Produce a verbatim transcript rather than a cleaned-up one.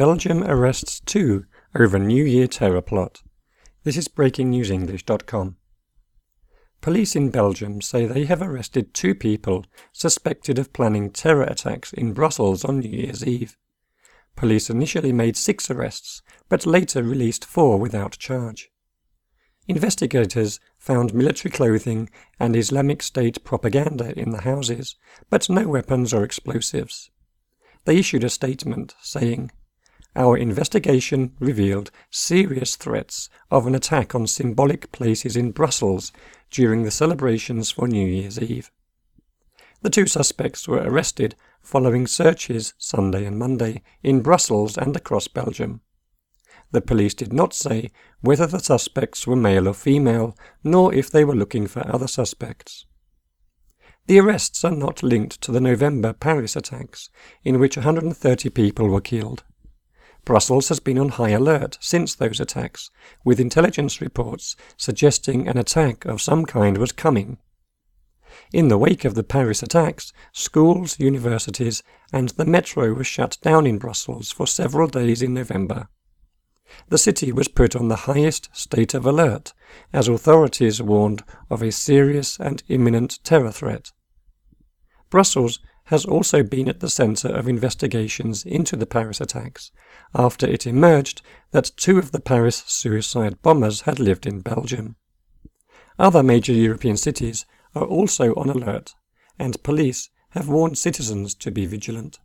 Belgium arrests two over New Year terror plot. This is breaking news english dot com. Police in Belgium say they have arrested two people suspected of planning terror attacks in Brussels on New Year's Eve. Police initially made six arrests, but later released four without charge. Investigators found military clothing and Islamic State propaganda in the houses, but no weapons or explosives. They issued a statement saying, "Our investigation revealed serious threats of an attack on symbolic places in Brussels during the celebrations for New Year's Eve." The two suspects were arrested following searches Sunday and Monday in Brussels and across Belgium. The police did not say whether the suspects were male or female, nor if they were looking for other suspects. The arrests are not linked to the November Paris attacks, in which one hundred thirty people were killed. Brussels has been on high alert since those attacks, with intelligence reports suggesting an attack of some kind was coming. In the wake of the Paris attacks, schools, universities, and the metro were shut down in Brussels for several days in November. The city was put on the highest state of alert, as authorities warned of a serious and imminent terror threat. Brussels has also been at the centre of investigations into the Paris attacks, after it emerged that two of the Paris suicide bombers had lived in Belgium. Other major European cities are also on alert, and police have warned citizens to be vigilant.